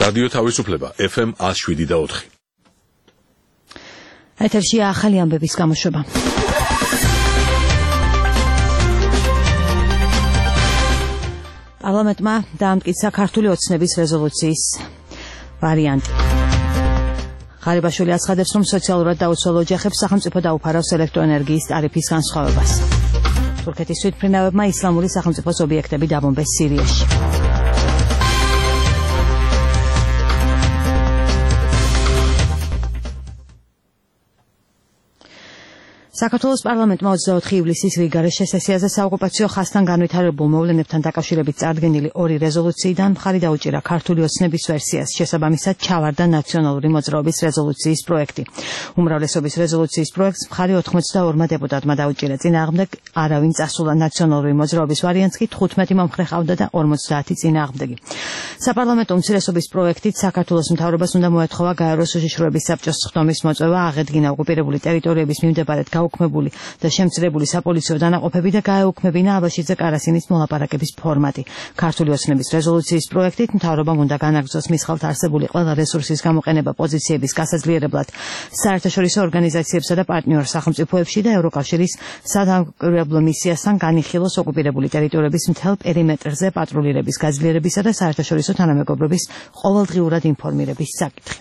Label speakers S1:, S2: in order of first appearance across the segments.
S1: რადიო თავისუფლება FM 107.4.
S2: ეთერშია ახალი ამბების გამოშვება. პარლამენტმა დაამტკიცა ქართული ოცნების რეზოლუციის ვარიანტი. ღარიბაშვილი აცხადებს, რომ სოციალურად დაუცველ ოჯახებს სახელმწიფო დაუფარავს ელექტროენერგიის ტარიფის განსხვავებას. თურქეთის თვითმფრინავებმა ისლამური სახელმწიფოს ობიექტები დაბომბეს სირიაში. საქართველოს პარლამენტმა 24 ივლისის რიგარეშე სესიაზე საოკუპაციო ხაზთან განვითარებულ მოვლენებთან დაკავშირებით წარდგენილი ორი რეზოლუციიდან მხარი დაუჭირა ქართული ოცნების ვერსიას, შესაბამისად ჩავარდა ნაციონალური მოძრაობის რეზოლუციის პროექტი. უმრავლესობის რეზოლუციის პროექტს მხარი 82 დეპუტატმა დაუჭირა. წინააღმდეგ არავინ წასულა. ნაციონალური მოძრაობის ვარიანტს კი 15 მომხრე ჰყავდა და 50 წინააღმდეგი. საპარლამენტო უმცირესობის პროექტით საქართველოს მთავრობას უნდა მოეთხოვა გაეროს უშიშროების საბჭოს ხდომის მოწვევა, აღედგინა ოკუპირებული ტერიტორიების მიმდებარედ გაუქმებული და შემცირებული საპოლიციო დანაყოფები და გაეუქმებინა აბაშიძე კარასინის მოლაპარაკების ფორმატი. ქართული ოცნების რეზოლუციის პროექტით მთავრობამ უნდა განაგრძოს მის ხელთ არსებული ყველა რესურსის გამოყენება პოზიციების გასაძლიერებლად საერთაშორისო ორგანიზაციებსა და პარტნიორ სახელმწიფოებში და ევროკავშირის სადამკვირვებლო მისიასთან განიხილოს ოკუპირებული ტერიტორიების მთელ პერიმეტრზე პატრულირების გაძლიერებისა და საერთაშორისო თანამეგობრობის ყოველდღიურად ინფორმირების საკითხი.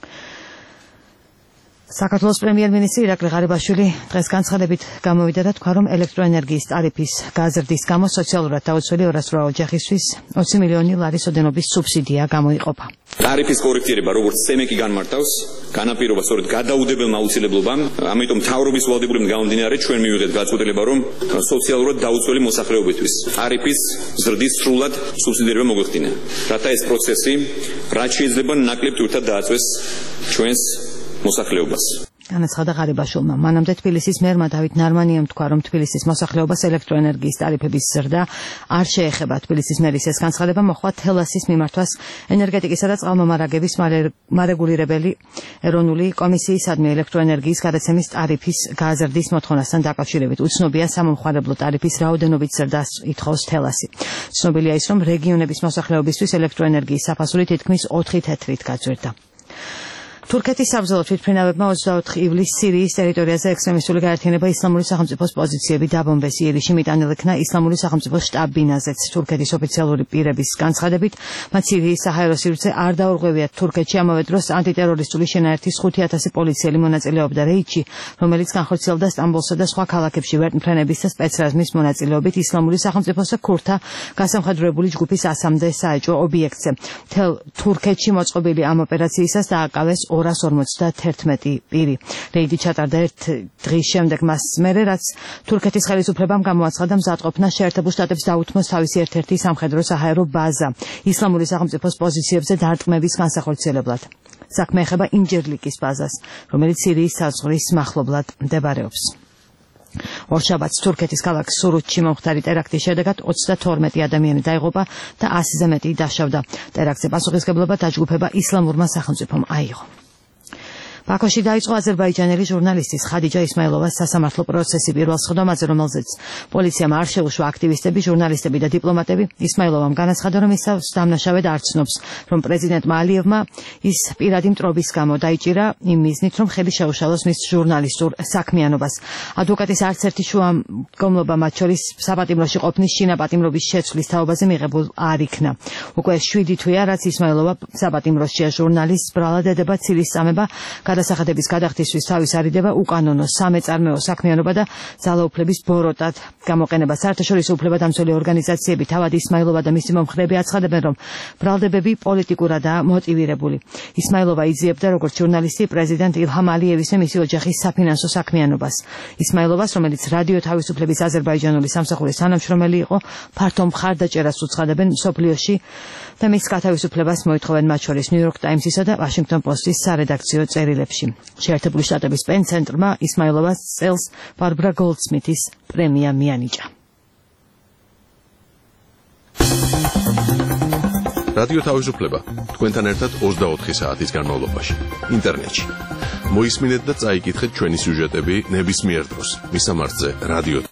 S2: საქართველოს პრემიერ-მინისტრი ირაკლი ღარიბაშვილი დღეს განცხადებით გამოვიდა და თქვა, რომ ელექტროენერგიის ტარიფის გაზრდის გამო სოციალურად დაუცველი 208 ოჯახისთვის 20 მილიონი ლარის ოდენობის სუბსიდია გამოიყოფა.
S3: ტარიფის კორექტირება, როგორც სემეკი განმარტავს, განაპირობა სწორედ გადაუდებელმა აუცილებლობამ, ამიტომ მთავრობის ვალდებულებიდან გამომდინარე ჩვენ მივიღეთ გაწყვეტილება, რომ სოციალურად დაუცველი მოსახლეობისთვის ტარიფის ზრდის სრულად სუბსიდირება მოგვეხდინა. რათა ეს პროცესი რაც შეიძლება ნაკლებ თურთად დააწვეს ჩვენს მოსახლეობას.
S2: განაცხადა ღარიბაშვილმა. მანამდე თბილისის მერმა დავით ნარმანიამ თქვა, რომ თბილისის მოსახლეობას ელექტროენერგიის ტარიფების ზრდა არ შეეხება. თბილისის მერის ეს განცხადება მოჰყვა თელასის მიმართვას ენერგეტიკისა და წყალმომარაგების მარეგულირებელი ეროვნული კომისიისადმი ელექტროენერგიის გადაცემის ტარიფის გაზრდის მოთხოვნასთან დაკავშირებით. უცნობია სამომხმარებლო ტარიფის რაოდენობით ზრდას ითხოვს თელასი. ცნობილია ის, რომ რეგიონების მოსახლეობისთვის ელექტროენერგიის საფასური თითქმის 4 თეთრით გაძვირდა. თურქეთის საბრძოლო თვითმფრინავებმა 24 ივლისს სირიის ტერიტორიაზე ექსტრემისტული გაერთიანება ისლამური სახელმწიფოს პოზიციები დაბომბეს. იერიში მიტანილ იქნა ისლამური სახელმწიფოს შტაბ-ბინაზეც. თურქეთის ოფიციალური პირების განცხადებით, მათ სირიის საჰაერო სივრცე არ დაურღვევიათ თურქეთში. ამავე დროს ანტიტერორისტული შენაერთის 5000 პოლიციელი მონაწილეობდა რეიდში, რომელიც განხორციელდა სტამბოლსა და სხვა ქალაქებში ვერტმფრენების და სპეცრაზმის მონაწილეობით ისლამური სახელმწიფოს და ქურთთა გასამხედროებული ჯგუფის 100-მდე საეჭვო ობიექტზე. მთელ თურქეთში მოწყობილი ამ ოპერაციისას დააკავეს 251 პირი. რეიდი ჩატარდა 1 დღის შემდეგ მას მერე, რაც თურქეთის ხელისუფლებამ გამოაცხადა მზადყოფნა შეერთებულ შტატებს დაუთმოს თავისი ერთ-ერთი სამხედრო საჰაერო ბაზა ისლამური სახელმწიფოს პოზიციებზე დარტყმების განსახორციელებლად. საქმე ეხება ინჯერლიკის ბაზას, რომელიც სირიის საზღვრის მახლობლად მდებარეობს. ორშაბათს თურქეთის ქალაქ სურუთში მომხდარი ტერაქტის შედეგად 32 ადამიანი დაიღუპა და 100-ზე მეტი დაშავდა. ტერაქტზე პასუხისმგებლობა დაჯგუფება ისლამურმა სახელმწიფომ აიღო. ბაქოში დაიწყო აზერბაიჯანელი ჟურნალისტის ხადიჯა ისმაილოვას სასამართლო პროცესი პირველ სხდომაზე, რომელზეც პოლიციამ არ შეუშვა აქტივისტები, ჟურნალისტები და დიპლომატები. ისმაილოვამ განაცხადა, რომ ის დამნაშავედ არ ცნობს, რომ პრეზიდენტმა ალიევმა ის პირადი მტრობის გამო დაიჭირა იმ მიზნით, რომ ხელი შეუშალოს მის ჟურნალისტურ საქმიანობას. ადვოკატის არც ერთი შუამდგომლობა, მათ შორის საპატიმროში ყოფნის შინაპატიმრობის შეცვლის თაობაზე მიღებულ არ იქნა. უკვე 7 თვეა, რაც ისმაილოვა საპატიმროშია. ჟურნალისტს ბრალად ედება ცილის წამება, გადასახადების გადახდისთვის თავის არიდება, უკანონო სამეწარმეო საქმიანობა და ძალაუფლების ბოროტად გამოყენება. საერთაშორისო უფლებადამცველი ორგანიზაციები, თავად ისმაილოვა და მისი მომხრეები აცხადებენ, რომ ბრალდებები პოლიტიკურადაა მოტივირებული. ისმაილოვა იძიებდა როგორც ჟურნალისტი პრეზიდენტ ილჰამ ალიევის და მისი ოჯახის საფინანსო საქმიანობას. ისმაილოვას, რომელიც რადიო თავისუფლების აზერბაიჯანული სამსახურის თანამშრომელი იყო, ფართო მხარდაჭერას უცხადებენ მსოფლიოში და მის გათავისუფლებას მოითხოვენ, მათ შორის ნიუ-იორკ ტაიმსისა და ვაშინგტონ პოსტის სარედაქციო წერილებში. შეერთებული შტატების პენ ცენტრმა ისმაილოვას წელს ბარბრა გოლდსმითის პრემია მიანიჭა.
S1: რადიო თავისუფლება თქვენთან ერთად 24 საათის განმავლობაში ინტერნეტში. მოისმინეთ და წაიკითხეთ ჩვენი სიუჟეტები ნებისმიერ დროს. მისამართზე რადიო